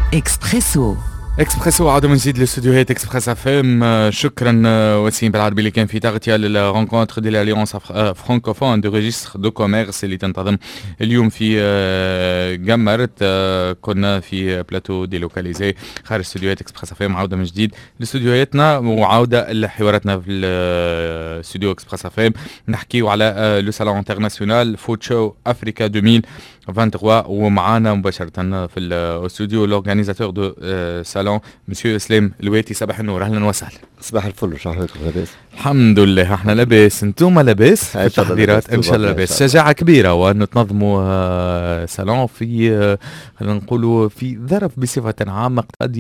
إكسبريسو عودة من جديد لاستوديوهات اكسبريس اف ام. شكرا وسيم بالعربي اللي كان في تغطية للرونكونتر دي الاليونس فرانكوفون دو ريجستر دو كوميرس اللي تنتظم اليوم في جمرت. كنا في بلاتو ديلوكاليزي خارج استوديوهات اكسبريس اف ام. عودة من جديد لاستوديوهاتنا وعودة لحواراتنا في الاستوديو اكسبريس اف ام. نحكيو على لو سالون انترناسيونال فوت شو افريكا 2023 ومعانا مباشرة في الاستوديو لورغانيزاتور دو سالون مسيو اسلام الواتي. صباح النور، اهلا وسهلا. صباح الفل، شو حالكم؟ لاباس؟ الحمد لله احنا لاباس، انتم لاباس في التحضيرات؟ ان شاء الله لاباس. شجاعه كبيره وان تنظموا سالون في خلينا نقولوا في ظرف بصفه عامه قد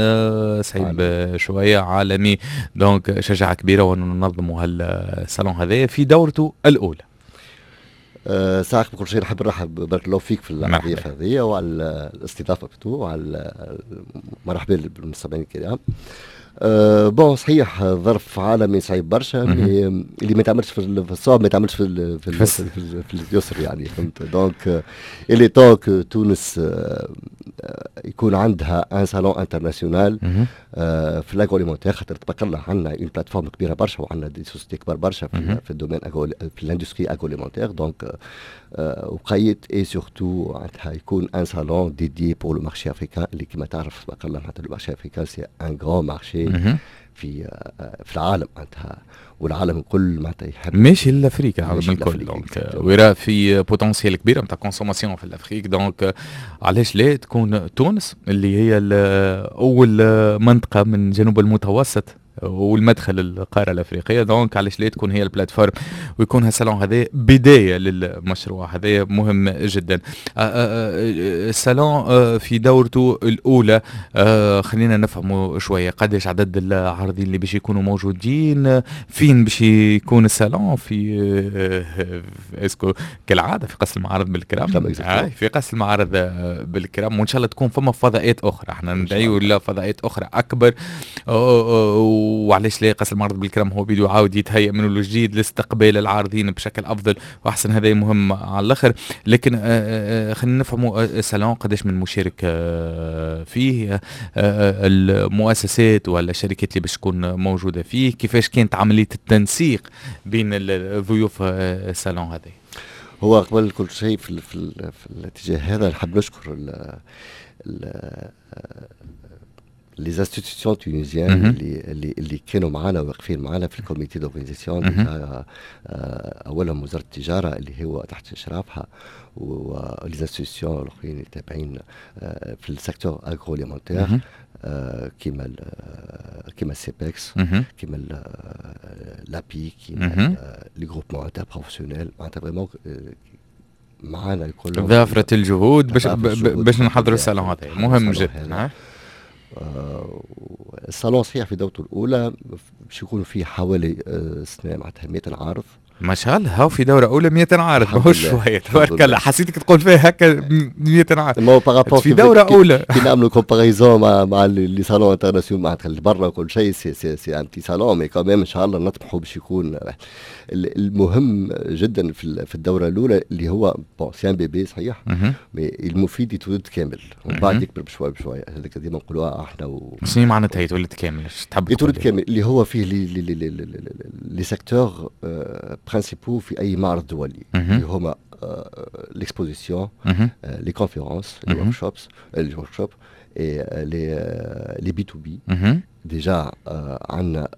صعيب شويه عالمي، دونك شجاعه كبيره وان ننظموا هالسالون هذا في دورته الاولى. ساعة بكل شيء نحب نرحب بارك الله فيك في الضيافة هذه وعلى الاستضافة بتو وعلى مرحبا بالمستمعين الكرام. بون صحيح ظرف عالمي صعيب برشا، اللي ما يتعملش في الصعب ما يتعملش في اليسر يعني، فهمت؟ دونك اللي توك تونس يكون عندها ان سالون انترناسيونال في لاغوليمونتير، خاطر تبقى الله عندنا اون بلاتفورم كبيره برشا وعندنا دي سوسيتي كبار برشا في الدومين في الاندستري اغوليمونتير. دونك وقيت اي سورتو معناتها يكون ان سالون ديدي بور لو مارشي افريكان، اللي كما تعرف تبقى الله معناتها لو مارشي افريكان سي ان غران مارشي في العالم معناتها، والعالم الكل معناتها يحب ماشي لافريقيا العالم الكل. دونك ويرى في بوتنسيال كبير نتاع كونسوماسيون في الافريق. دونك علاش لا تكون تونس اللي هي اول منطقه من جنوب المتوسط والمدخل القاره الافريقيه، دونك علاش لا تكون هي البلاتفورم ويكون هالصالون هذا بدايه للمشروع هذا مهم جدا. الصالون في دورته الاولى خلينا نفهموا شويه قداش عدد العارضين اللي باش يكونوا موجودين، فين باش يكون الصالون في اسكو كالعاده في قصر المعارض بالكرام، في قصر المعارض بالكرام، وان شاء الله تكون فما فضاءات اخرى. احنا ندعيو لفضاءات اخرى اكبر، وعلاش لا قصر المعرض بالكرام هو بيدو عاود يتهيأ منه الجديد لاستقبال العارضين بشكل افضل واحسن. هذا مهم على الاخر، لكن خلينا نفهموا الصالون قداش من مشارك فيه، المؤسسات ولا الشركات اللي باش تكون موجوده فيه، كيفاش كانت عمليه التنسيق بين الضيوف الصالون هذا. هو قبل كل شيء في الاتجاه هذا نحب نشكر les institutions tunisiennes اللي كانوا معنا واقفين معنا في الكوميتي دورغانيزاسيون. اولهم وزاره التجاره اللي هو تحت اشرافها، ولي انستيتيوشن الاخرين اللي تابعين في السيكتور اغروليمونتير كيما السيبكس، كيما لابي، كيما لي غروبمون انتر بروفيسيونيل. معناتها فريمون معنا الكل ضافرة الجهود باش نحضروا الصالون هذا مهم جدا. الصالون صحيح في دورته الأولى باش يكونوا فيه حوالي سنة معناتها 100 عارض. ما شاء الله، هاو في دورة أولى 100 عارض، ماهوش شوية تبارك الله. حسيتك تقول فيها هكا 100 عارض في دورة أولى. كي نعملوا كومباريزون مع لي سالون انترناسيونال معناتها اللي برا وكل شيء، سي ان بتي سالون مي كمان ان شاء الله نطمحوا باش يكون المهم جدا في الدورة الأولى اللي هو بون سي ان بيبي صحيح، مي المفيد يتولد كامل ومن بعد يكبر بشوي بشوي. هذيك ديما نقولوها احنا شنو معناتها يتولد كامل؟ تحب يتولد كامل اللي هو فيه لي سيكتور برينسيبو في اي معرض دولي، اللي هما l'exposition, les conférences, les workshops et les B2B. Déjà عندنا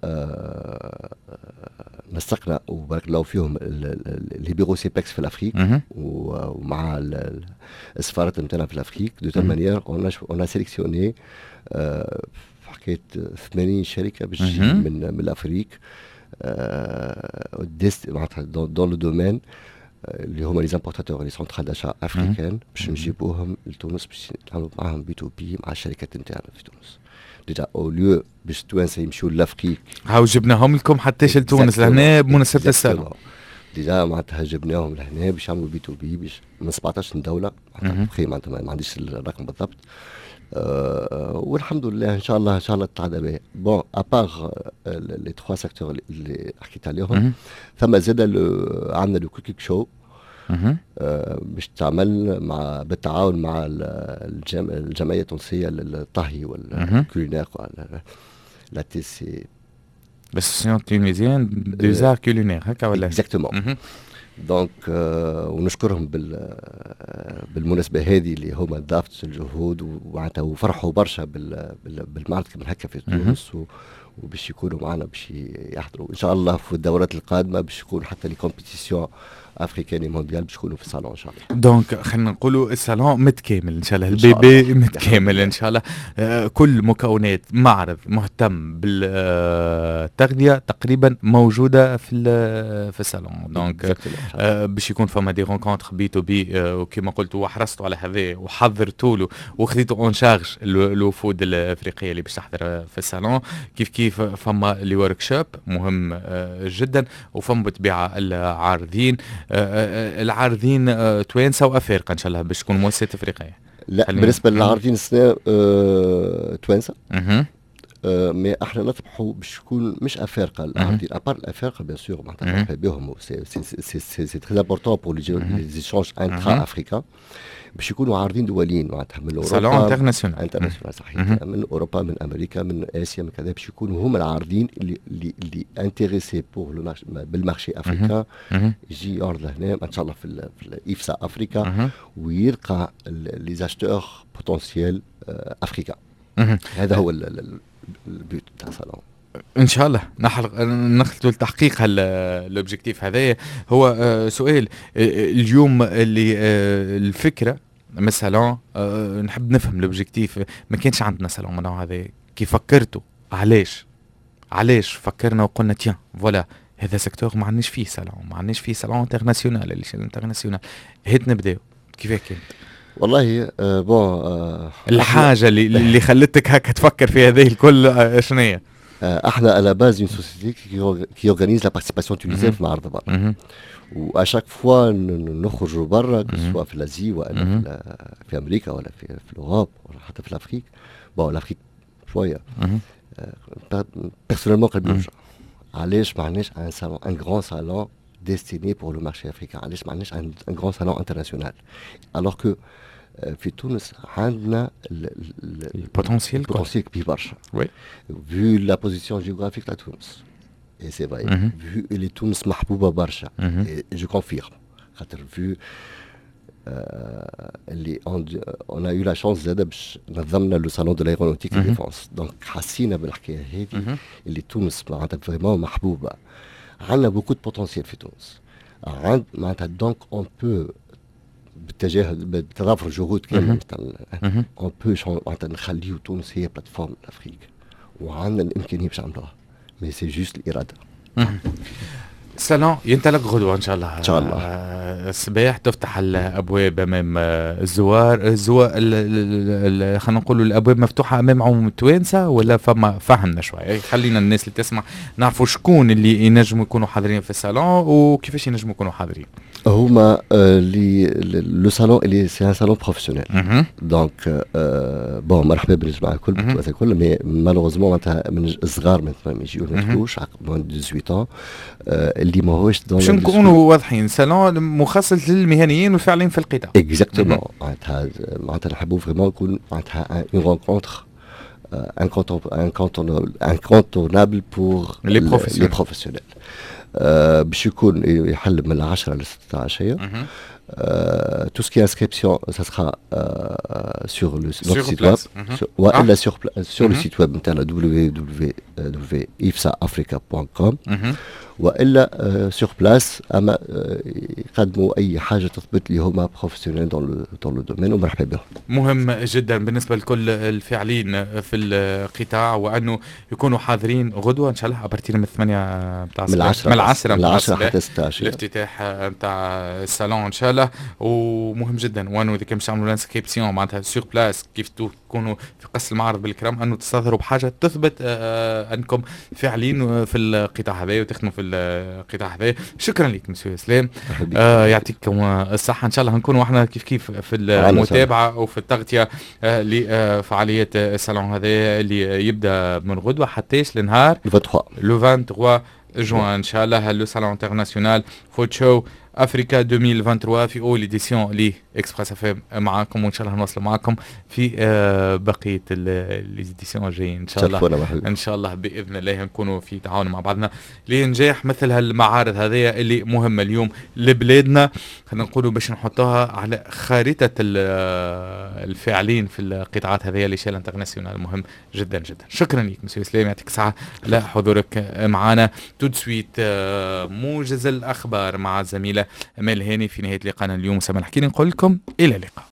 نسقنا وبارك الله فيهم لي بيرو سيبكس في الافريق ومع السفارات نتاعنا في الافريق. دو تال مانيير اون سيليكسيوني حكايه 80 شركه باش من الافريق معناتها دون لو دومين اللي هما لي زامبورتاتور لي سونترال داشا افريكان باش نجيبوهم لتونس باش نتعاملوا معاهم بي تو بي مع الشركات نتاعنا في تونس. ديجا او ليو باش التوانسه يمشيو لافريك، هاو جبناهم لكم حتى لتونس لهنا بمناسبه السالون. ديجا معناتها جبناهم لهنا باش يعملوا بي تو بي باش من 17 دوله معناتها ما عنديش الرقم بالضبط. والحمد لله ان شاء الله تتعدى به. بون ابار لي 3 سيكتور اللي حكيت عليهم، ثم زاد عندنا لو كوكيك شو باش تعمل بالتعاون مع الجمعيه التونسيه للطهي والكولينير لا تي سي l'association tunisienne des arts culinaires هكا ولا؟ اكزاكتومون. دونك ونشكرهم بالمناسبه هذه اللي هما ضافت الجهود ومعناتها وفرحوا برشا بالمعرض كمان هكا في تونس وباش يكونوا معنا باش يحضروا ان شاء الله في الدورات القادمه باش يكون حتى لي كومبيتيسيون افريكاني مونديال باش يكونوا في الصالون ان شاء الله. دونك خلينا نقولوا الصالون متكامل ان شاء الله، البيبي متكامل ان شاء الله. كل مكونات معرض مهتم بالتغذيه تقريبا موجوده في الصالون. دونك باش يكون فما دي رونكونتر بي تو بي، وكما قلت وحرصتوا على هذا وحضرتوا له وخذيتوا اون شارج الوفود الافريقيه اللي باش تحضر في الصالون. كيف فما لي ورك شوب مهم جدا، وفما بالطبيعه العارضين توانسه وافارقه ان شاء الله باش تكون مؤسسات افريقيه. لا بالنسبه للعارضين السنه توانسه مي احنا نطمحوا باش يكون مش افارقه العارضين ابار الافارقه بيان سور معناتها بهم سي تري امبورطون بور لي زيشانج انترا افريكان باش يكونوا عارضين دوليين معناتها من اوروبا صالون انترناسيونال صحيح من اوروبا من امريكا من اسيا من كذا باش يكونوا هما العارضين اللي انتريسي بور بالمارشي افريكان يجي يعرض لهنا ان شاء الله في الايفسا افريكا ويلقى لي زاشتور بوتنسيال افريكان. هذا هو البيوت تاع الصالون ان شاء الله. نخلطوا لتحقيق الاوبجيكتيف هذايا. هو سؤال اليوم اللي الفكره مثلا نحب نفهم الاوبجيكتيف. ما كانش عندنا صالون من هذا، كيف فكرتوا؟ علاش فكرنا وقلنا تيان فوالا هذا سيكتور ما عندناش فيه صالون انترناسيونال انترناسيونال هيت نبداو؟ كيف كانت؟ والله الحاجه اللي خلتك هكا تفكر في هذه الكل شنو هي؟ احنا على باز اون سوسيتي كي اورغانيز لا بارتيسيباسيون تونيزيان في معرض برا، واشاك فوا نخرجوا برا سواء في الازي ولا في امريكا ولا في الاوروب ولا حتى في الافريك. بون الافريك شويه بيرسونيلمون قلبي يوجع. علاش ما عندناش ان صالون ان غران صالون destiné pour le marché africain؟ علاش ما عندناش un grand salon international alors que في تونس عندنا البوتنسيال كبير برشا. oui vu la position géographique تاع تونس et c'est vrai vu اللي تونس محبوبه برشا et je confirme خاطر vu اللي on a eu la chance زاده باش نظمنا لو صالون دو l'aéronautique et défense. donc حسينا بالحكايه هذه اللي تونس معناتها فريمون محبوبه. عندنا بوكو دو بوتنسيال في تونس معناتها دونك اون بو بتضافر الجهود كامله مثلا اون بو معناتها نخليو تونس هي بلاتفورم الافريك وعندنا الامكانيه باش نعملوها مي سي جوست الاراده. الصالون ينطلق غدوه ان شاء الله. ان شاء الله الصباح تفتح الابواب امام الزوار خلينا نقولوا الابواب مفتوحه امام عموم التوانسه ولا فهمنا شويه؟ خلينا الناس اللي تسمع نعرفوا شكون اللي ينجموا يكونوا حاضرين في الصالون وكيفاش ينجموا يكونوا حاضرين. هما لو صالون اللي سي ان صالون بروفيسيونيل دونك بون مرحبا بالجماعه الكل مي مالوغوزمون معناتها من الصغار ما يجيو ما يدخلوش عقب 18 اللي ماهوش باش نكونوا واضحين صالون مخصص للمهنيين والفاعلين في القطاع. اكزاكتومون معناتها نحبوا فريمون يكون معناتها اون رونكونتر incontournable pour les professionnels. باش يكون يحل من 10 ل 16. Tout ce qui est inscription, ça sera sur notre site web, ou sur le site web www.ifsaafrica.com, والا sur place اما يقدموا اي حاجه تثبت لي هما بروفيسيونيل دون لو دومين ومرحبا بهم. مهم جدا بالنسبه لكل الفاعلين في القطاع وانه يكونوا حاضرين غدوه ان شاء الله ابارتير من 8 نتاع من 10 حتى 16 الافتتاح نتاع الصالون ان شاء الله. ومهم جدا وانه اذا كان باش تعملوا لانسكريبسيون معناتها سور بلاس كيف تكونوا في قص المعرض بالكرام انه تستظهروا بحاجه تثبت انكم فاعلين في القطاع هذا وتخدموا في القطاع هذا. شكرا لك مسيو اسلام، يعطيكم الصحه. ان شاء الله نكونوا احنا كيف في المتابعه وفي التغطيه لفعاليات الصالون هذا اللي يبدا من غدوه حتىش لنهار لو 23 جوان ان شاء الله. لو صالون انترناسيونال فوت شو افريكا 2023 في اول اديسيون لي اكسبريس اف ام معاكم، وان شاء الله نوصل معاكم في بقيه الاديسيون الجايين ان شاء الله. ان شاء الله باذن الله نكونوا في تعاون مع بعضنا لنجاح مثل هالمعارض هذه اللي مهمه اليوم لبلادنا، خلينا نقولوا باش نحطوها على خارطه الفاعلين في القطاعات هذه لشان انترناسيونال مهم جدا جدا. شكرا لك مسيو اسلام، يعطيك الصحه على حضورك معنا. تو سويت موجز الاخبار مع الزميله امال هاني في نهايه لقاءنا اليوم. سامح نحكي نقول لكم الى اللقاء.